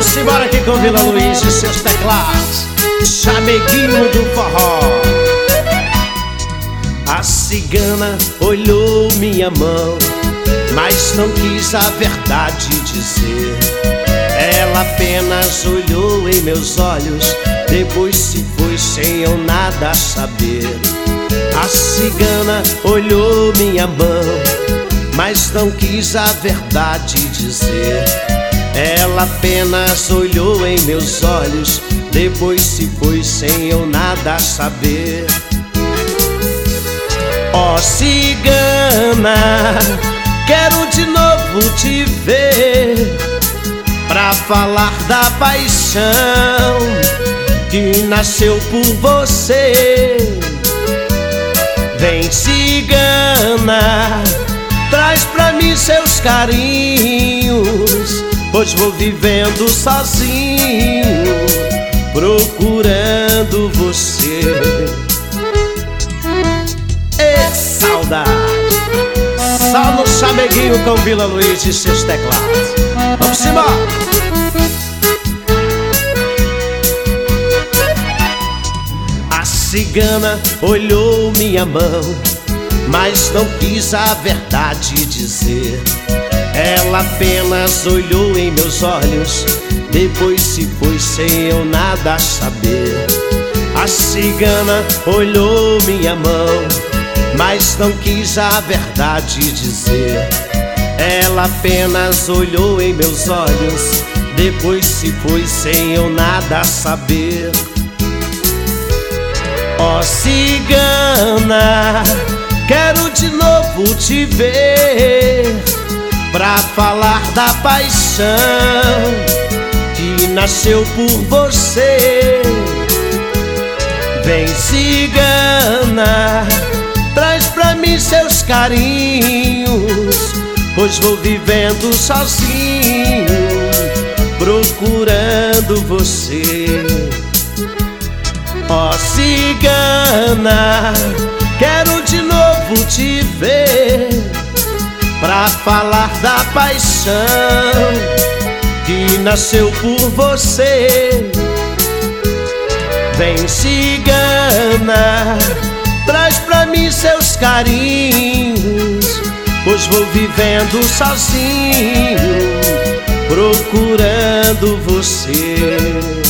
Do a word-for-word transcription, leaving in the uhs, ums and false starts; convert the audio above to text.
Vamos embora aqui com Vila Luiz e seus teclados, chameguinho do forró. A cigana olhou minha mão, mas não quis a verdade dizer. Ela apenas olhou em meus olhos, depois se foi sem eu nada saber. A cigana olhou minha mão, mas não quis a verdade dizer. Ela apenas olhou em meus olhos, depois se foi sem eu nada saber. Ó cigana, quero de novo te ver, pra falar da paixão que nasceu por você. Vem cigana, traz pra mim seus carinhos, pois vou vivendo sozinho, procurando você. E saudade, só no chameguinho com Vila Luiz e seus teclados. Vamos embora! A cigana olhou minha mão, mas não quis a verdade dizer. Ela apenas olhou em meus olhos, depois se foi sem eu nada saber. A cigana olhou minha mão, mas não quis a verdade dizer. Ela apenas olhou em meus olhos, depois se foi sem eu nada saber. Ó cigana, quero de novo te ver, pra falar da paixão que nasceu por você. Vem cigana, traz pra mim seus carinhos, pois vou vivendo sozinho, procurando você. Ó cigana, quero de novo te ver, pra falar da paixão que nasceu por você. Vem cigana, traz pra mim seus carinhos, pois vou vivendo sozinho, procurando você.